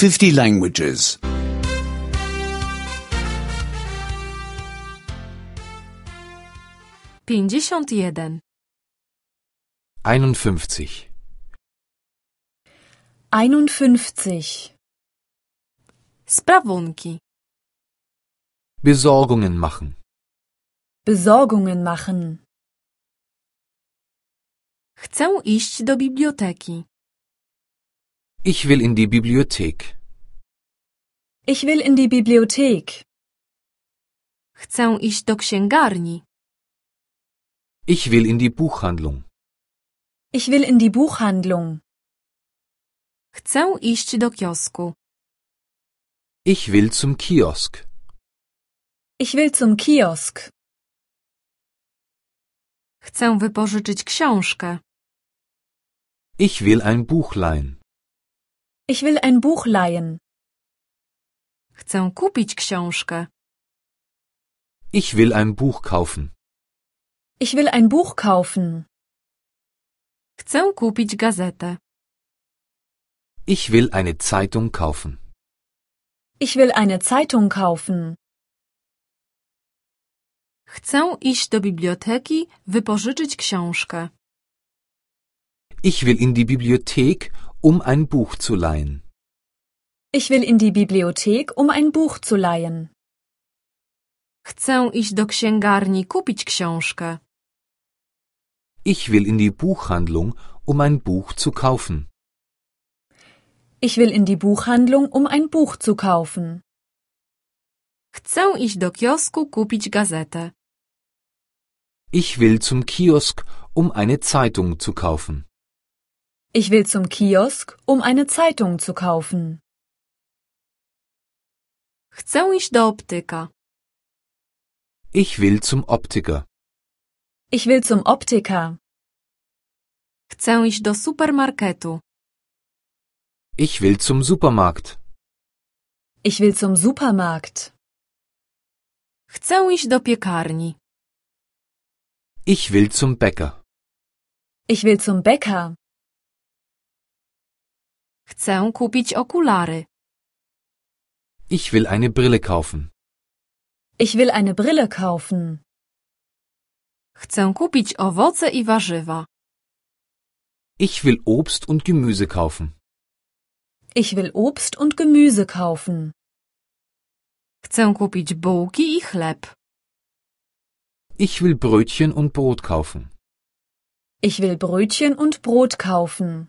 50 languages. 51. 51. 51. Sprawunki. Besorgungen machen. Besorgungen machen. Chcę iść do biblioteki. Ich will in die Bibliothek. Ich will in die Bibliothek. Chcę iść do księgarni. Ich will in die Buchhandlung. Ich will in die Buchhandlung. Chcę iść do kiosku. Ich will zum Kiosk. Ich will zum Kiosk. Chcę wypożyczyć książkę. Ich will ein Buch leihen. Ich will ein Buch leihen. Chcę kupić książkę. Ich will ein Buch kaufen. Ich will ein Buch kaufen. Chcę kupić gazetę. Ich will eine Zeitung kaufen. Ich will eine Zeitung kaufen. Chcę iść do biblioteki, wypożyczyć książkę. Ich will in die Bibliothek, ein Buch zu leihen. Ich will in die Bibliothek, ein Buch zu leihen. Chcę iść do księgarni, kupić książkę. Ich will in die Buchhandlung, ein Buch zu kaufen. Ich will in die Buchhandlung, ein Buch zu kaufen. Chcę iść do kiosku, kupić gazetę. Ich will zum Kiosk, eine Zeitung zu kaufen. Ich will zum Kiosk, eine Zeitung zu kaufen. Chcę iść do optyka. Ich will zum Optiker. Ich will zum Optiker. Chcę iść do supermarketu. Ich will zum Supermarkt. Ich will zum Supermarkt. Chcę iść do piekarni. Ich will zum Bäcker. Ich will zum Bäcker. Chcę kupić okulary. Ich will eine Brille kaufen. Ich will eine Brille kaufen. Chcę kupić owoce i warzywa. Ich will Obst und Gemüse kaufen. Ich will Obst und Gemüse kaufen. Chcę kupić bułki i chleb. Ich will Brötchen und Brot kaufen. Ich will Brötchen und Brot kaufen.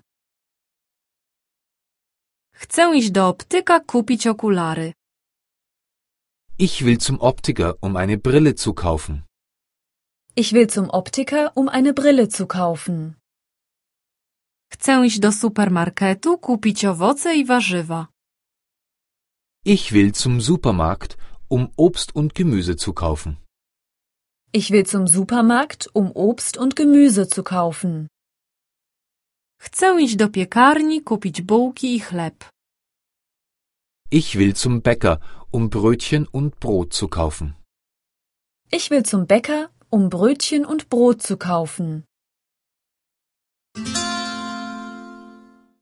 Chcę iść do optyka, kupić okulary. Ich will zum Optiker, eine Brille zu kaufen. Ich will zum Optiker, eine Brille zu kaufen. Chcę iść do supermarketu, kupić owoce i warzywa. Ich will zum Supermarkt, Obst und Gemüse zu kaufen. Ich will zum Supermarkt, Obst und Gemüse zu kaufen. Chcę iść do piekarni, kupić bułki i chleb. Ich will zum Bäcker, Brötchen und Brot zu kaufen. Ich will zum Bäcker, Brötchen und Brot zu kaufen.